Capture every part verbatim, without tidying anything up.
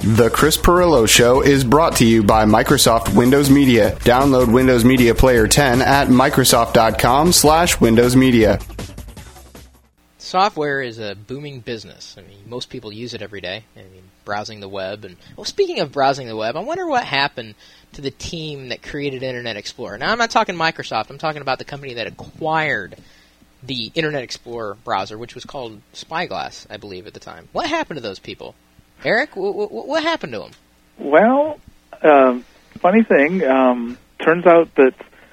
The Chris Pirillo Show is brought to you by Microsoft Windows Media. Download Windows Media Player ten at Microsoft.com slash Windows Media. Software is a booming business. I mean, most people use it every day. I mean, browsing the web. And well, speaking of browsing the web, I wonder what happened to the team that created Internet Explorer. Now, I'm not talking Microsoft. I'm talking about the company that acquired the Internet Explorer browser, which was called Spyglass, I believe, at the time. What happened to those people? Eric, w- w- what happened to them? Well, um, funny thing, um, turns out that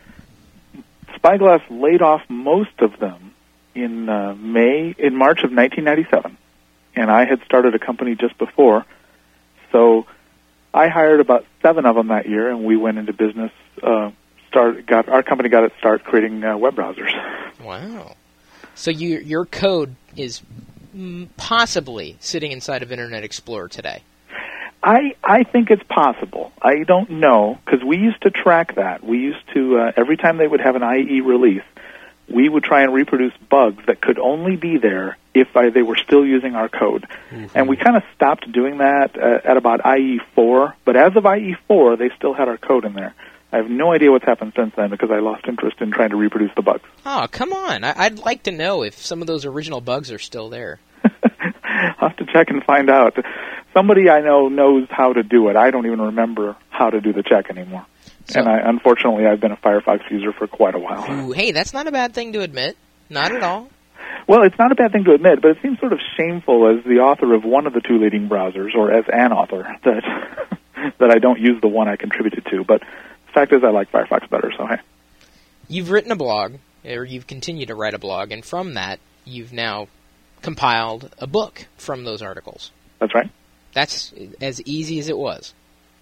Spyglass laid off most of them in uh, May, in March of nineteen ninety-seven, and I had started a company just before, so I hired about seven of them that year, and we went into business. Uh, start got our company got its start creating uh, web browsers. Wow! So you, your code is possibly sitting inside of Internet Explorer today. I I think it's possible. I don't know, because we used to track that. We used to, uh, every time they would have an I E release, we would try and reproduce bugs that could only be there if I, they were still using our code. Mm-hmm. And we kind of stopped doing that uh, at about I E four, but as of I E four, they still had our code in there. I have no idea what's happened since then because I lost interest in trying to reproduce the bugs. Oh, come on. I- I'd like to know if some of those original bugs are still there. I'll have to check and find out. Somebody I know knows how to do it. I don't even remember how to do the check anymore. So, and I, unfortunately, I've been a Firefox user for quite a while. Ooh, hey, that's not a bad thing to admit. Not at all. Well, it's not a bad thing to admit, but it seems sort of shameful as the author of one of the two leading browsers, or as an author, that that I don't use the one I contributed to. But the fact is I like Firefox better, so hey. You've written a blog, or you've continued to write a blog, and from that, you've now compiled a book from those articles. That's right. That's as easy as it was.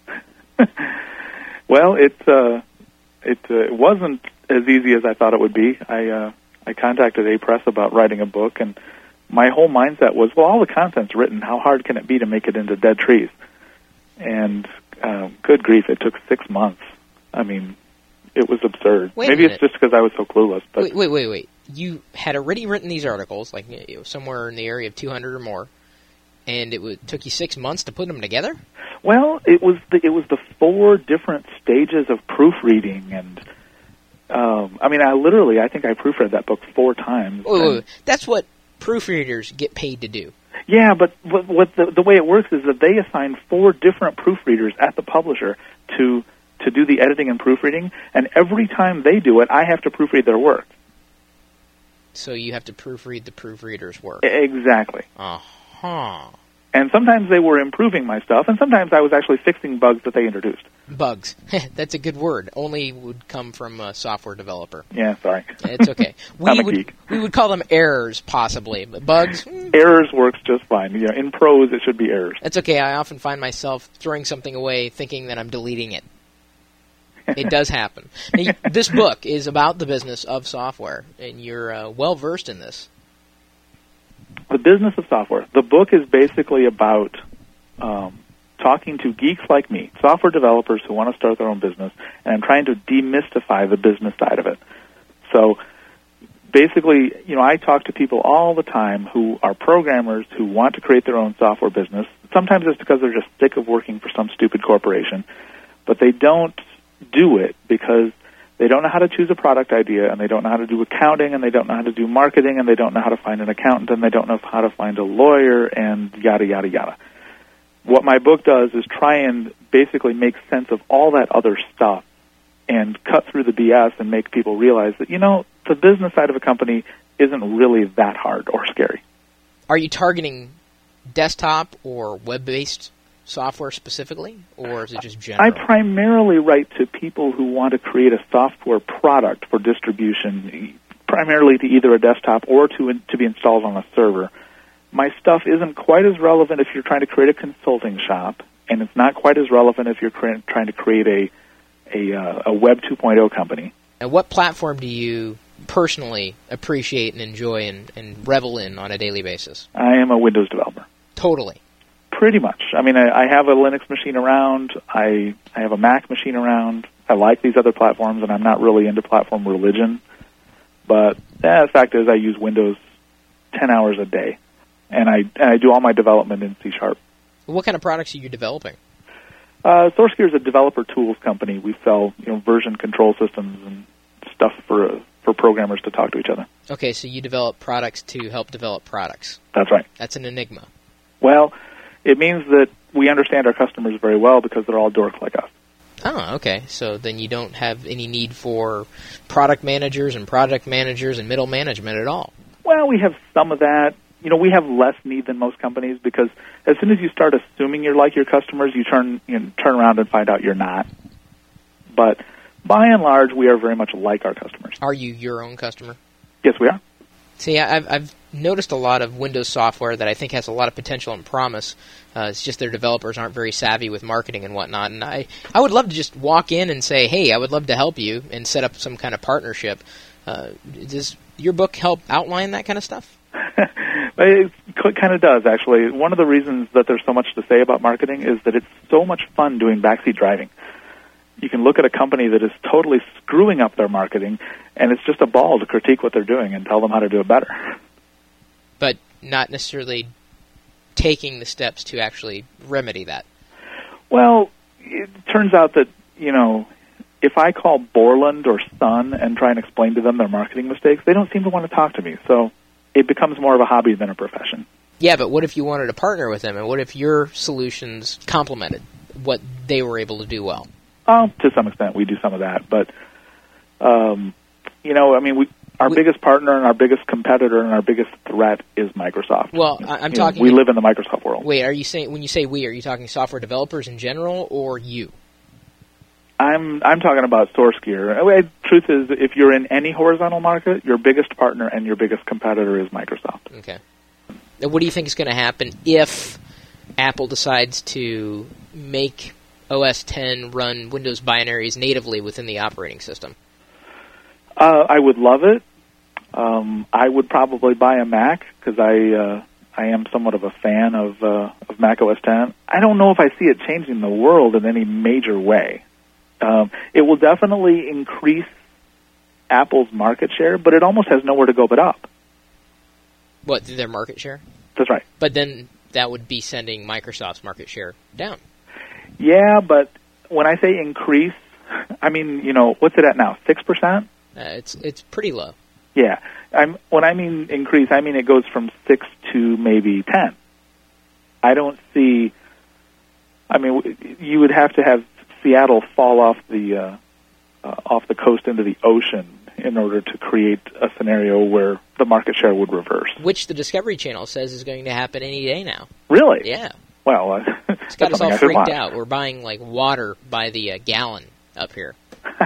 Well, it uh, it uh, it wasn't as easy as I thought it would be. I uh, I contacted A Press about writing a book, and my whole mindset was, well, all the content's written. How hard can it be to make it into Dead Trees? And uh, good grief, it took six months. I mean, it was absurd. Wait Maybe it's just because I was so clueless. But wait, wait, wait, wait. You had already written these articles, like you know, somewhere in the area of two hundred or more, and it would, took you six months to put them together? Well, it was the, it was the four different stages of proofreading, and um, I mean, I literally, I think I proofread that book four times. Wait, wait, wait. That's what proofreaders get paid to do. Yeah, but what, what the, the way it works is that they assign four different proofreaders at the publisher to to do the editing and proofreading, and every time they do it, I have to proofread their work. So you have to proofread the proofreader's work. Exactly. Uh-huh. And sometimes they were improving my stuff, and sometimes I was actually fixing bugs that they introduced. Bugs. That's a good word. Only would come from a software developer. Yeah, sorry. It's okay. We I'm a would geek. we would call them errors, possibly. But bugs? Mm. Errors works just fine. You know, in prose, it should be errors. That's okay. I often find myself throwing something away thinking that I'm deleting it. It does happen. Now, this book is about the business of software, and you're uh, well-versed in this. The business of software. The book is basically about um, talking to geeks like me, software developers who want to start their own business, and I'm trying to demystify the business side of it. So basically, you know, I talk to people all the time who are programmers who want to create their own software business. Sometimes it's because they're just sick of working for some stupid corporation, but they don't do it because they don't know how to choose a product idea, and they don't know how to do accounting, and they don't know how to do marketing, and they don't know how to find an accountant, and they don't know how to find a lawyer, and yada, yada, yada. What my book does is try and basically make sense of all that other stuff and cut through the B S and make people realize that, you know, the business side of a company isn't really that hard or scary. Are you targeting desktop or web-based software specifically, or is it just general? I primarily write to people who want to create a software product for distribution, primarily to either a desktop or to to be installed on a server. My stuff isn't quite as relevant if you're trying to create a consulting shop, and it's not quite as relevant if you're cre- trying to create a a, uh, a Web two point oh company. And what platform do you personally appreciate and enjoy and, and revel in on a daily basis? I am a Windows developer. Totally. Pretty much. I mean, I, I have a Linux machine around. I I have a Mac machine around. I like these other platforms, and I'm not really into platform religion. But yeah, the fact is I use Windows ten hours a day, and I and I do all my development in C Sharp. What kind of products are you developing? Uh, SourceGear is a developer tools company. We sell, you know, version control systems and stuff for uh, for programmers to talk to each other. Okay, so you develop products to help develop products. That's right. That's an enigma. Well, it means that we understand our customers very well because they're all dorks like us. Oh, okay. So then you don't have any need for product managers and product managers and middle management at all. Well, we have some of that. You know, we have less need than most companies because as soon as you start assuming you're like your customers, you turn you know, turn around and find out you're not. But by and large, we are very much like our customers. Are you your own customer? Yes, we are. See, I've, I've noticed a lot of Windows software that I think has a lot of potential and promise. Uh, it's just their developers aren't very savvy with marketing and whatnot. And I, I would love to just walk in and say, hey, I would love to help you and set up some kind of partnership. Uh, does your book help outline that kind of stuff? It kind of does, actually. One of the reasons that there's so much to say about marketing is that it's so much fun doing backseat driving. You can look at a company that is totally screwing up their marketing, and it's just a ball to critique what they're doing and tell them how to do it better. But not necessarily taking the steps to actually remedy that. Well, it turns out that, you know, if I call Borland or Sun and try and explain to them their marketing mistakes, they don't seem to want to talk to me. So it becomes more of a hobby than a profession. Yeah, but what if you wanted to partner with them, and what if your solutions complemented what they were able to do well? Well, to some extent, we do some of that. But, um, you know, I mean, we, our we, biggest partner and our biggest competitor and our biggest threat is Microsoft. Well, I'm you talking... Know, we live in the Microsoft world. Wait, are you saying, when you say we, are you talking software developers in general or you? I'm I'm talking about SourceGear. Truth is, if you're in any horizontal market, your biggest partner and your biggest competitor is Microsoft. Okay. Now, what do you think is going to happen if Apple decides to make O S ten run Windows binaries natively within the operating system? Uh, I would love it. Um, I would probably buy a Mac because I uh, I am somewhat of a fan of uh, of Mac O S ten. I don't know if I see it changing the world in any major way. Um, it will definitely increase Apple's market share, but it almost has nowhere to go but up. What, their market share? That's right. But then that would be sending Microsoft's market share down. Yeah, but when I say increase, I mean, you know, what's it at now, six percent? Uh, it's it's pretty low. Yeah. I'm, when I mean increase, I mean it goes from six to maybe ten. I don't see, I mean, you would have to have Seattle fall off the uh, uh, off the coast into the ocean in order to create a scenario where the market share would reverse. Which the Discovery Channel says is going to happen any day now. Really? Yeah. Well, uh, it's got us all freaked out. We're buying like water by the uh, gallon up here,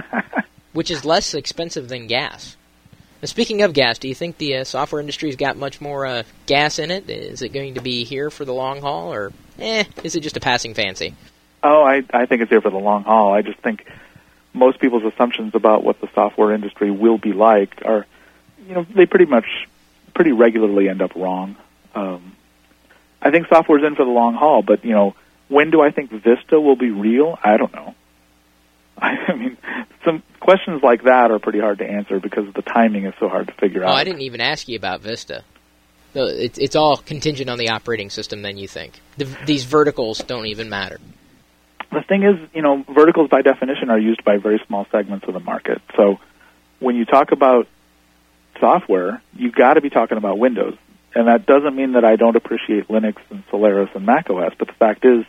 which is less expensive than gas. Now, speaking of gas, do you think the uh, software industry's got much more uh, gas in it? Is it going to be here for the long haul, or eh, is it just a passing fancy? Oh, I, I think it's here for the long haul. I just think most people's assumptions about what the software industry will be like are, you know, they pretty much, pretty regularly end up wrong. Um, I think software's in for the long haul, but, you know, when do I think Vista will be real? I don't know. I mean, some questions like that are pretty hard to answer because the timing is so hard to figure oh, out. I didn't even ask you about Vista. So it's, it's all contingent on the operating system, then, you think. The, these verticals don't even matter. The thing is, you know, verticals by definition are used by very small segments of the market. So when you talk about software, you got to be talking about Windows. And that doesn't mean that I don't appreciate Linux and Solaris and macOS, but the fact is,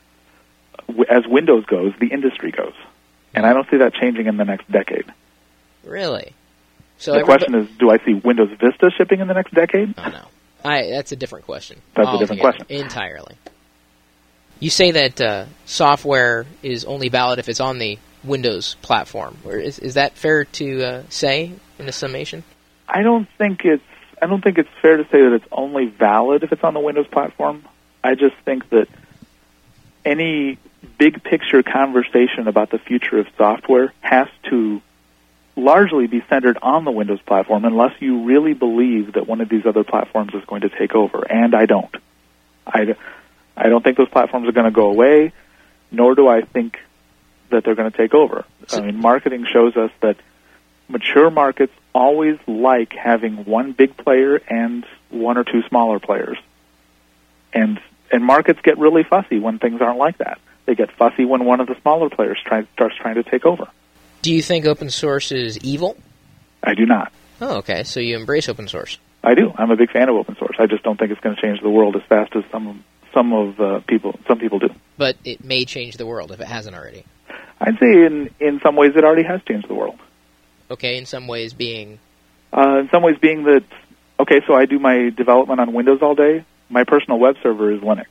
as Windows goes, the industry goes. And I don't see that changing in the next decade. Really? So the question is, do I see Windows Vista shipping in the next decade? Oh, no. I, that's a different question. That's a different question. Entirely. You say that uh, software is only valid if it's on the Windows platform. Or is, is that fair to uh, say in a summation? I don't think it's I don't think it's fair to say that it's only valid if it's on the Windows platform. I just think that any big picture conversation about the future of software has to largely be centered on the Windows platform unless you really believe that one of these other platforms is going to take over, and I don't. I, I don't think those platforms are going to go away, nor do I think that they're going to take over. I mean, marketing shows us that mature markets always like having one big player and one or two smaller players. And and markets get really fussy when things aren't like that. They get fussy when one of the smaller players try, starts trying to take over. Do you think open source is evil? I do not. Oh, okay. So you embrace open source. I do. I'm a big fan of open source. I just don't think it's going to change the world as fast as some some of uh, people some people do. But it may change the world if it hasn't already. I'd say in in some ways it already has changed the world. Okay, in some ways being... Uh, in some ways being that, okay, so I do my development on Windows all day. My personal web server is Linux.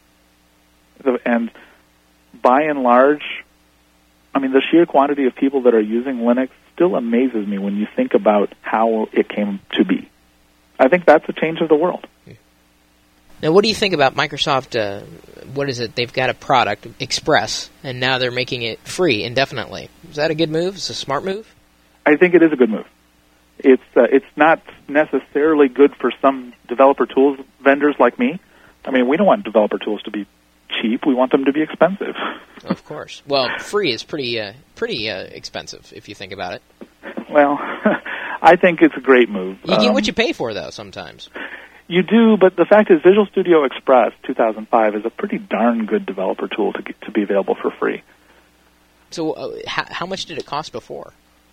And by and large, I mean, the sheer quantity of people that are using Linux still amazes me when you think about how it came to be. I think that's a change of the world. Now, what do you think about Microsoft? Uh, what is it? They've got a product, Express, and now they're making it free indefinitely. Is that a good move? Is it a smart move? I think it is a good move. It's uh, it's not necessarily good for some developer tools vendors like me. I mean, we don't want developer tools to be cheap. We want them to be expensive. Of course. Well, free is pretty uh, pretty uh, expensive if you think about it. Well, I think it's a great move. You get um, what you pay for, though, sometimes. You do, but the fact is Visual Studio Express two thousand five is a pretty darn good developer tool to get, to be available for free. So uh, how, how much did it cost before?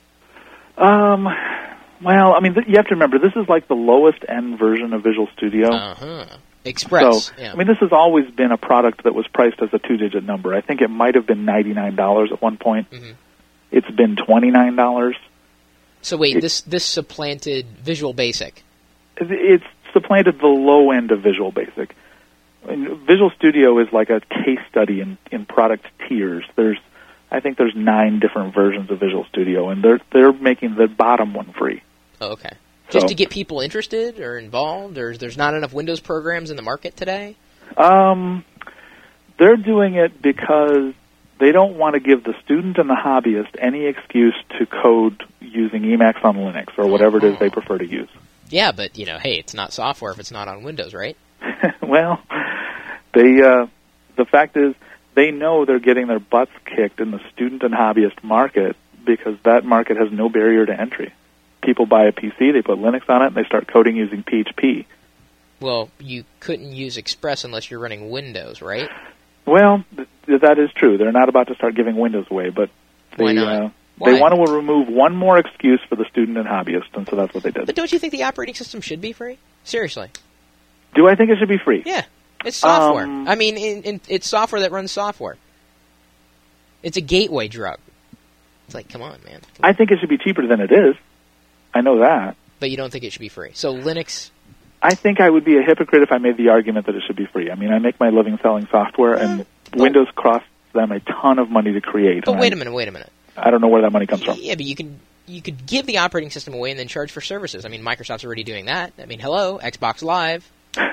Um, well, I mean, th- you have to remember, this is like the lowest-end version of Visual Studio. Uh-huh. Express. So, yeah. I mean, this has always been a product that was priced as a two-digit number. I think it might have been ninety-nine dollars at one point. Mm-hmm. It's been twenty-nine dollars. So wait, it, this this supplanted Visual Basic. It's supplanted the low end of Visual Basic. And Visual Studio is like a case study in, in product tiers. There's, I think there's nine different versions of Visual Studio, and they're they're making the bottom one free. Oh, okay. So, just to get people interested or involved, or there's not enough Windows programs in the market today? Um, they're doing it because they don't want to give the student and the hobbyist any excuse to code using Emacs on Linux or whatever it is they prefer to use. Yeah, but, you know, hey, it's not software if it's not on Windows, right? Well, they uh, the fact is they know they're getting their butts kicked in the student and hobbyist market because that market has no barrier to entry. People buy a P C, they put Linux on it, and they start coding using P H P. Well, you couldn't use Express unless you're running Windows, right? Well, th- that is true. They're not about to start giving Windows away, but they Why not? Uh, Why? they want to remove one more excuse for the student and hobbyist, and so that's what they did. But don't you think the operating system should be free? Seriously. Do I think it should be free? Yeah. It's software. Um, I mean, in, in, it's software that runs software. It's a gateway drug. It's like, come on, man. Come on. I think it should be cheaper than it is. I know that. But you don't think it should be free. So Linux... I think I would be a hypocrite if I made the argument that it should be free. I mean, I make my living selling software, Uh, and but- Windows costs them a ton of money to create. But and wait I, a minute, wait a minute. I don't know where that money comes from. Yeah, but you could you could give the operating system away and then charge for services. I mean, Microsoft's already doing that. I mean, hello, Xbox Live.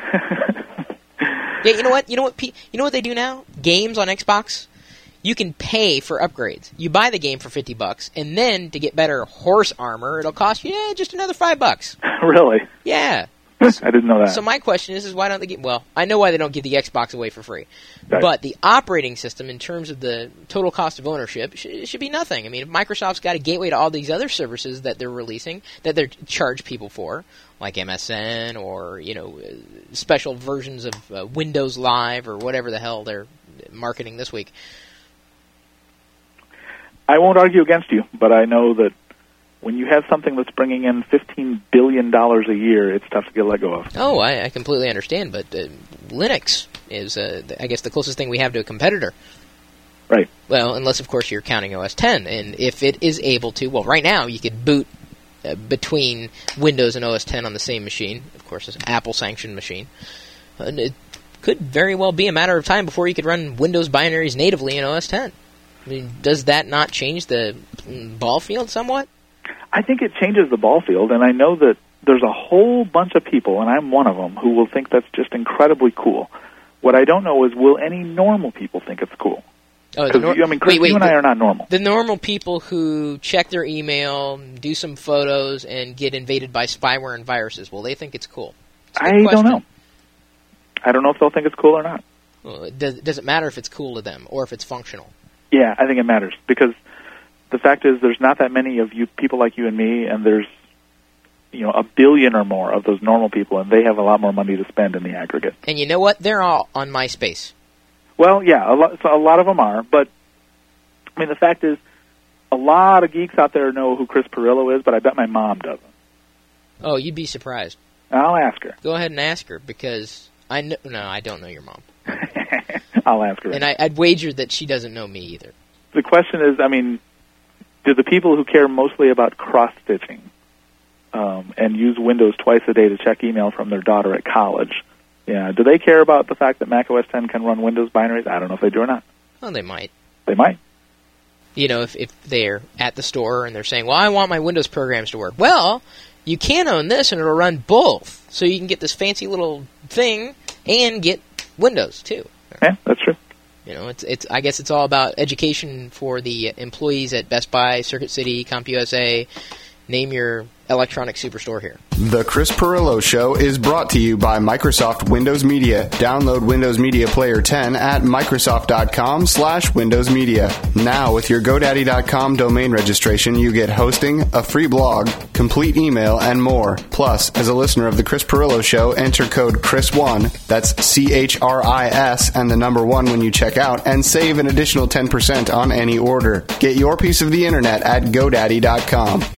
Yeah, you know what? You know what? P- you know what they do now? Games on Xbox. You can pay for upgrades. You buy the game for fifty bucks, and then to get better horse armor, it'll cost you yeah, just another five bucks. Really? Yeah. I didn't know that. So my question is, is why don't they get? Well, I know why they don't give the Xbox away for free, Right. but the operating system, in terms of the total cost of ownership, should, should be nothing. I mean, if Microsoft's got a gateway to all these other services that they're releasing, that they charge people for, like M S N or you know, uh, special versions of uh, Windows Live or whatever the hell they're marketing this week. I won't argue against you, but I know that when you have something that's bringing in fifteen billion dollars a year, it's tough to get let go of. Oh, I, I completely understand, but uh, Linux is, uh, I guess, the closest thing we have to a competitor. Right. Well, unless, of course, you're counting O S ten, and if it is able to, well, right now you could boot uh, between Windows and O S ten on the same machine. Of course, it's an Apple-sanctioned machine. And it could very well be a matter of time before you could run Windows binaries natively in O S ten. I mean, does that not change the ball field somewhat? I think it changes the ball field, and I know that there's a whole bunch of people, and I'm one of them, who will think that's just incredibly cool. What I don't know is, will any normal people think it's cool? Oh, the nor- you, I mean, Chris, wait, wait, you and the, I are not normal. The normal people who check their email, do some photos, and get invaded by spyware and viruses, will they think it's cool? It's a good I question. don't know. I don't know if they'll think it's cool or not. Well, does, does it matter if it's cool to them or if it's functional? Yeah, I think it matters, because the fact is there's not that many of you people like you and me, and there's you know, a billion or more of those normal people, and they have a lot more money to spend in the aggregate. And you know what? They're all on MySpace. Well, yeah, a lot, so a lot of them are, but, I mean, the fact is, a lot of geeks out there know who Chris Pirillo is, but I bet my mom doesn't. Oh, you'd be surprised. I'll ask her. Go ahead and ask her, because I know, no, I don't know your mom. I'll ask her. And I, I'd wager that she doesn't know me either. The question is, I mean, do the people who care mostly about cross-stitching um, and use Windows twice a day to check email from their daughter at college, yeah, do they care about the fact that Mac O S ten can run Windows binaries? I don't know if they do or not. Well, they might. They might. You know, if, if they're at the store and they're saying, well, I want my Windows programs to work. Well, you can own this and it'll run both. So you can get this fancy little thing and get Windows, too. Yeah, that's true. You know, it's it's. I guess it's all about education for the employees at Best Buy, Circuit City, CompUSA. Name your electronic superstore here. The Chris Pirillo Show is brought to you by Microsoft Windows Media. Download Windows Media Player ten at Microsoft.com slash Windows Media. Now, with your GoDaddy dot com domain registration, you get hosting, a free blog, complete email, and more. Plus, as a listener of The Chris Pirillo Show, enter code Chris one, that's C H R I S, and the number one when you check out, and save an additional ten percent on any order. Get your piece of the internet at GoDaddy dot com.